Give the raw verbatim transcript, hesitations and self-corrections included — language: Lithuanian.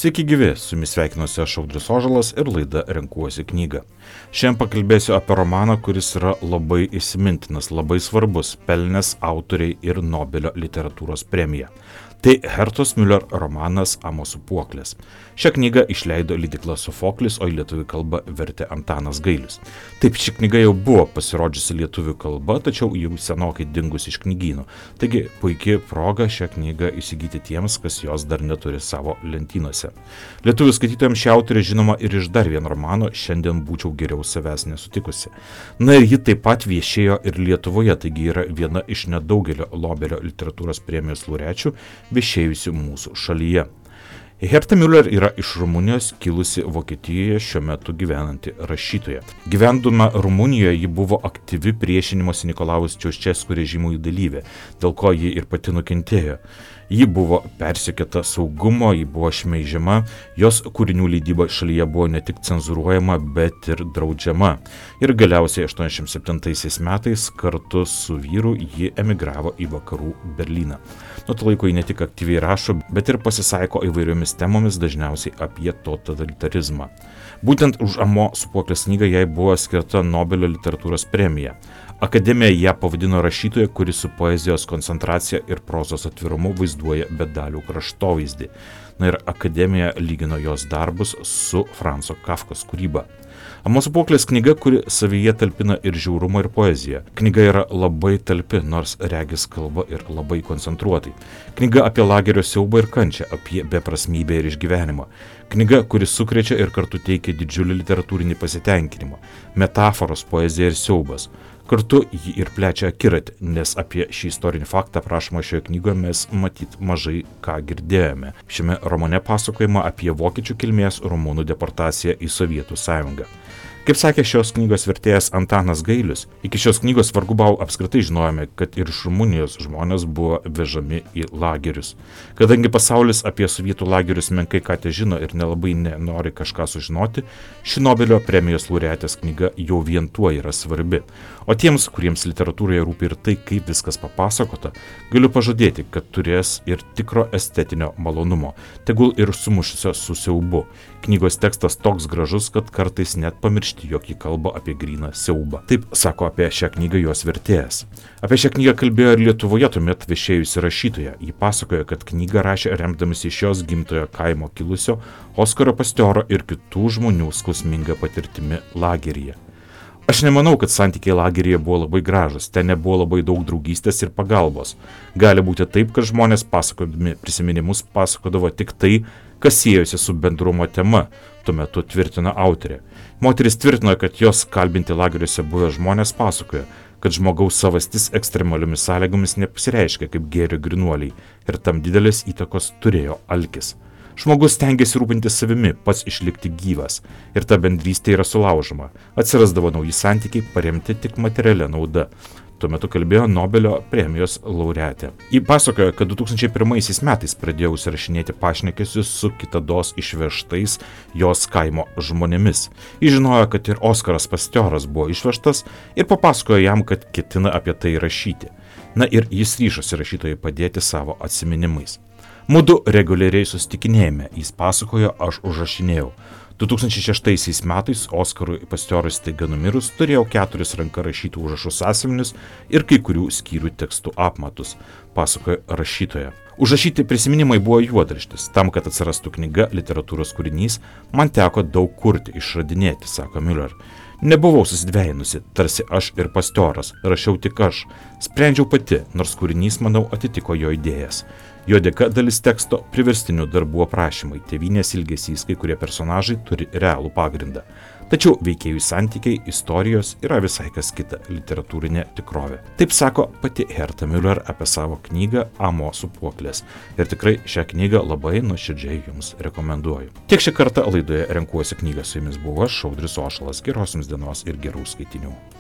Sveiki gyvi, su jumis sveikinuosi aš Audrius Ožalas ir laida Renkuosi knygą. Šiandien pakalbėsiu apie romaną, kuris yra labai įsimintinas, labai svarbus, pelnęs autoriai ir Nobelio literatūros premiją. Tai Hertos Müller romanas Amo sūpuoklės. Šią knygą išleido leidykla Sofoklis, o į lietuvių kalbą vertė Antanas Gailius. Taip, ši knyga jau buvo pasirodžiusi lietuvių kalba, tačiau jau senokai dingus iš knygynų. Taigi, puikia proga šią knygą įsigyti tiems, kas jos dar neturi savo lentynose. Lietuvių skaitytojams šį autorį žinoma ir iš dar vieno romano Šiandien būčiau geriau savęs nesutikusi. Na ir ji taip pat viešėjo ir Lietuvoje, taigi yra viena iš nedaugelio Nobelio literatūros premijos laureačių viešėjusių mūsų šalyje. Herta Müller yra iš Rumunijos, kilusi Vokietijoje, šiuo metu gyvenanti rašytoja. Gyvendama Rumunijoje ji buvo aktyvi priešinimosi Nikolaus Čiaušeskų režimui dalyvė, dėl ko ji ir pati nukentėjo. Ji buvo persekiota saugumo, ji buvo šmeižiama, jos kūrinių leidyba šalyje buvo ne tik cenzūruojama, bet ir draudžiama. Ir galiausiai aštuoniasdešimt septintaisiais metais kartu su vyru ji emigravo į vakarų Berlyną. Nuo to laiko ji ne tik aktyviai rašo, bet ir pasisaiko įvairiomis temomis, dažniausiai apie totalitarizmą. Būtent už Amo sūpuoklės knygą jai buvo skirta Nobelio literatūros premija. Akademija ją pavadino rašytoja, kuri su poezijos koncentracija ir prozos atvirumu vaizduoja bedalių kraštovaizdį. Na ir akademija lygino jos darbus su Franco Kafkos kūryba. Amo sūpuoklės knyga, kuri savyje talpina ir žiaurumą, ir poeziją. Knyga yra labai talpi, nors regis kalba ir labai koncentruotai. Knyga apie lagerio siaubą ir kančią, apie beprasmybę ir išgyvenimą. Knyga, kuri sukrečia ir kartu teikia didžiulį literatūrinį pasitenkinimą. Metaforos, poezija ir siaubas. Kartu jį ir plečia akiratį, nes apie šį istorinį faktą aprašomą šioje knygoje mes matyt mažai ką girdėjome. Šiame romane pasakojama apie vokiečių kilmės rumunų deportaciją į Sovietų sąjungą. Kaip sakė šios knygos vertėjas Antanas Gailius, iki šios knygos vargu bau apskritai žinojome, kad ir iš Rumunijos žmonės buvo vežami į lagerius. Kadangi pasaulis apie sovietų lagerius menkai ką te žino ir nelabai nenori kažką sužinoti, ši Nobelio premijos laureatės knyga jau vien tuo yra svarbi. O tiems, kuriems literatūroje rūpi ir tai, kaip viskas papasakota, galiu pažadėti, kad turės ir tikro estetinio malonumo, tegul ir sumušusio su siaubu. Knygos tekstas toks gražus, kad kartais net pamiršti, jog ji kalba apie gryną siaubą. Taip sako apie šią knygą jos vertėjas. Apie šią knygą kalbėjo ir Lietuvoje tuomet viešėjusi rašytoja. Ji pasakojo, kad knygą rašė remdamasi iš jos gimtojo kaimo kilusio Oskaro Pastioro ir kitų žmonių skausminga patirtimi lageryje. Aš nemanau, kad santykiai lageryje buvo labai gražus, ten nebuvo labai daug draugystės ir pagalbos. Gali būti taip, kad žmonės pasakodami prisiminimus pasakodavo tik tai, kas siejosi su bendrumo tema, tuo metu tvirtina autorė. Moteris tvirtino, kad jos kalbinti lageriuose buvę žmonės pasakojo, kad žmogaus savastis ekstremaliomis sąlygomis nepasireiškia kaip gėrio grynuoliai ir tam didelės įtakos turėjo alkis. Žmogus stengiasi rūpintis savimi, pats išlikti gyvas, ir ta bendrystė yra sulaužoma. Atsirasdavo nauji santykiai, paremti tik materialia nauda. Tuo metu kalbėjo Nobelio premijos laureatė. Ji pasakojo, kad du tūkstančiai pirmaisiais metais pradėjo užsirašinėti pašnekesius su kitados išvežtais jos kaimo žmonėmis. Ji žinojo, kad ir Oskaras Pastioras buvo išvežtas ir papasakojo jam, kad ketina apie tai rašyti. Na ir jis ryžosi rašytojai padėti savo atsiminimais. Mudu reguliariai susitikinėjame, jis pasakojo, aš užrašinėjau. du tūkstančiai šeštaisiais metais Oskarui Pastiorui staiga numirus turėjau keturis ranka rašytų užrašų sąsiuvinius ir kai kurių skyrių tekstų apmatus, pasakojo rašytoja. Užrašyti prisiminimai buvo juodraštis. Tam, kad atsirastų knyga, literatūros kūrinys, man teko daug kurti, išradinėti, sako Müller. Nebuvau susidvejinusi, tarsi aš ir Pastioras, rašiau tik aš. Sprendžiau pati, nors kūrinys, manau, atitiko jo idėjas. Jo dėka dalis teksto priverstinių darbų aprašymai, tėvynės ilgesys, kai kurie personažai turi realų pagrindą. Tačiau veikėjų santykiai, istorijos yra visai kas kita - literatūrinė tikrovė. Taip sako pati Herta Müller apie savo knygą Amo sūpuoklės. Ir tikrai šią knygą labai nuoširdžiai jums rekomenduoju. Tiek šį kartą laidoje Renkuosi knygą, su jumis buvo aš, Audrius Ožalas. Geros jums dienos ir gerų skaitinių.